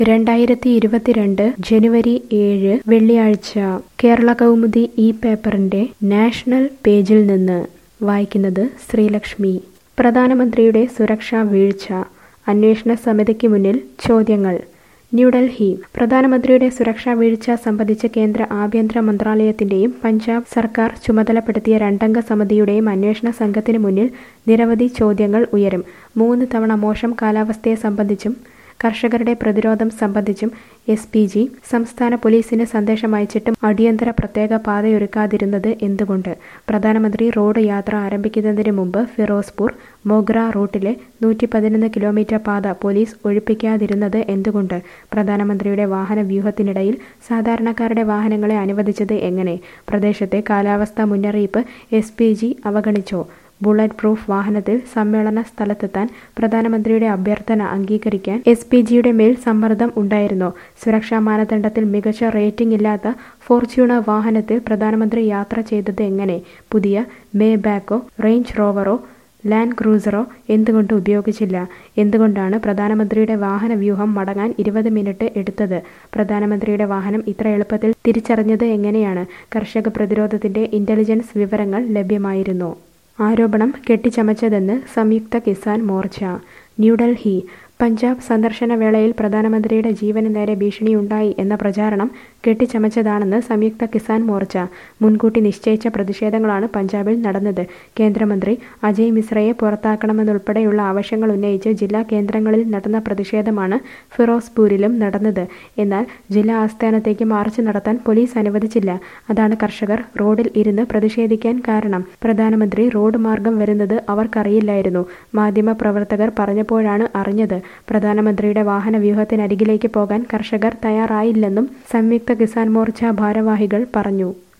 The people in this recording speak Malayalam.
2022 ജനുവരി 7 വെള്ളിയാഴ്ച കേരള കൗമുദി ഈ പേപ്പറിന്റെ നാഷണൽ പേജിൽ നിന്ന് വായിക്കുന്നത് ശ്രീലക്ഷ്മി. പ്രധാനമന്ത്രിയുടെ സുരക്ഷാ വീഴ്ച, അന്വേഷണ സമിതിക്ക് മുന്നിൽ ചോദ്യങ്ങൾ. ന്യൂഡൽഹി. പ്രധാനമന്ത്രിയുടെ സുരക്ഷാ വീഴ്ച സംബന്ധിച്ച് കേന്ദ്ര ആഭ്യന്തര മന്ത്രാലയത്തിന്റെയും പഞ്ചാബ് സർക്കാർ ചുമതലപ്പെടുത്തിയ രണ്ടംഗ സമിതിയുടെയും അന്വേഷണ സംഘത്തിന് മുന്നിൽ നിരവധി ചോദ്യങ്ങൾ ഉയരും. 3 തവണ മോശം കാലാവസ്ഥയെ സംബന്ധിച്ചും കർഷകരുടെ പ്രതിരോധം സംബന്ധിച്ചും SPG സംസ്ഥാന പോലീസിന് സന്ദേശം അയച്ചിട്ടും അടിയന്തര പ്രത്യേക പാതയൊരുക്കാതിരുന്നത് എന്തുകൊണ്ട്? പ്രധാനമന്ത്രി റോഡ് യാത്ര ആരംഭിക്കുന്നതിന് മുമ്പ് ഫിറോസ്പൂർ മോഗ്ര റൂട്ടിലെ 111 കിലോമീറ്റർ പാത പോലീസ് ഒഴിപ്പിക്കാതിരുന്നത് എന്തുകൊണ്ട്? പ്രധാനമന്ത്രിയുടെ വാഹന വ്യൂഹത്തിനിടയിൽ സാധാരണക്കാരുടെ വാഹനങ്ങളെ അനുവദിച്ചത് എങ്ങനെ? പ്രദേശത്തെ കാലാവസ്ഥാ മുന്നറിയിപ്പ് SPG അവഗണിച്ചോ? ബുള്ളറ്റ് പ്രൂഫ് വാഹനത്തിൽ സമ്മേളന സ്ഥലത്തെത്താൻ പ്രധാനമന്ത്രിയുടെ അഭ്യർത്ഥന അംഗീകരിക്കാൻ SPGയുടെ മേൽ സമ്മർദ്ദം ഉണ്ടായിരുന്നോ? സുരക്ഷാ മാനദണ്ഡത്തിൽ മികച്ച റേറ്റിംഗ് ഇല്ലാത്ത ഫോർച്യൂണർ വാഹനത്തിൽ പ്രധാനമന്ത്രി യാത്ര ചെയ്തത് എങ്ങനെ? പുതിയ മേബാക്കോ റേഞ്ച് റോവറോ ലാൻഡ് ക്രൂസറോ എന്തുകൊണ്ട് ഉപയോഗിച്ചില്ല? എന്തുകൊണ്ടാണ് പ്രധാനമന്ത്രിയുടെ വാഹന വ്യൂഹം മടങ്ങാൻ 20 മിനിറ്റ് എടുത്തത്? പ്രധാനമന്ത്രിയുടെ വാഹനം ഇത്ര എളുപ്പത്തിൽ തിരിച്ചറിഞ്ഞത് എങ്ങനെയാണ്? കർഷക പ്രതിരോധത്തിന്റെ ഇന്റലിജൻസ് വിവരങ്ങൾ ലഭ്യമായിരുന്നോ? ആരോപണം കെട്ടിച്ചമച്ചതെന്ന് സംയുക്ത കിസാൻ മോർച്ച. ന്യൂഡൽഹി. പഞ്ചാബ് സന്ദർശന വേളയിൽ പ്രധാനമന്ത്രിയുടെ ജീവന് നേരെ ഭീഷണിയുണ്ടായി എന്ന പ്രചാരണം കെട്ടിച്ചമച്ചതാണെന്ന് സംയുക്ത കിസാൻ മോർച്ച. മുൻകൂട്ടി നിശ്ചയിച്ച പ്രതിഷേധങ്ങളാണ് പഞ്ചാബിൽ നടന്നത്. കേന്ദ്രമന്ത്രി അജയ് മിശ്രയെ പുറത്താക്കണമെന്നുൾപ്പെടെയുള്ള ആവശ്യങ്ങൾ ഉന്നയിച്ച് ജില്ലാ കേന്ദ്രങ്ങളിൽ നടന്ന പ്രതിഷേധമാണ് ഫിറോസ്പൂരിലും നടന്നത്. എന്നാൽ ജില്ലാ ആസ്ഥാനത്തേക്ക് മാർച്ച് നടത്താൻ പോലീസ് അനുവദിച്ചില്ല. അതാണ് കർഷകർ റോഡിൽ ഇരുന്ന് പ്രതിഷേധിക്കാൻ കാരണം. പ്രധാനമന്ത്രി റോഡ് മാർഗം വരുന്നത് അവർക്കറിയില്ലായിരുന്നു. മാധ്യമപ്രവർത്തകർ പറഞ്ഞപ്പോഴാണ് അറിഞ്ഞത്. പ്രധാനമന്ത്രിയുടെ വാഹന വ്യൂഹത്തിനരികിലേക്ക് പോകാൻ കർഷകർ തയ്യാറായില്ലെന്നും സംയുക്ത കിസാൻ മോർച്ച ഭാരവാഹികൾ പറഞ്ഞു.